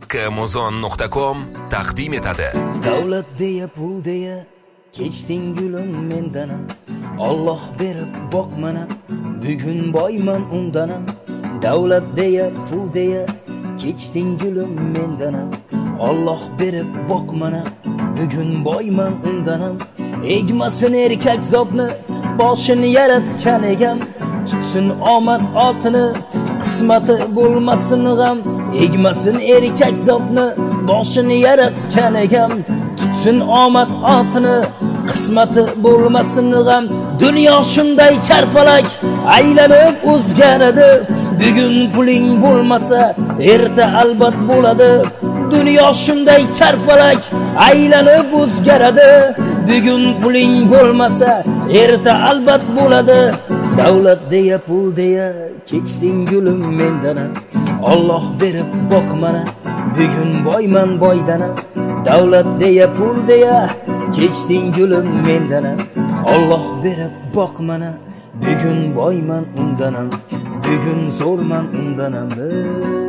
Rizqimuzon.com taqdim etadi. Davlat deya pul deya kechding gulim mendan. Alloh berib boqmana, bugun boyman undan. Davlat deya pul deya kechding gulim mendan. Alloh berib boqmana, bugun boyman undan. Egmasin erkak zotni boshini yaratgan egam, tutsin omad otini qismati bo'lmasin g'am. Egmasin erkak zotni boshini yaratgan egam, tutsin omad otini qismati bo'lmasin g'am. Dunyo shunday charfalak aylanib o'zgaradi. Bugun puling bo'lmasa erta albat bo'ladi. Dunyo shunday charfalak aylanib o'zgaradi. Bugun puling bo'lmasa erta albat bo'ladi. Davlat deya pul deya kechding gulim mendan. Alloh berib boqmana, bugun boyman boydan. Davlat deya pul deya kechding gulim mendan. Alloh berib boqmana, bugun boyman undan. Bugun zo'rman undan.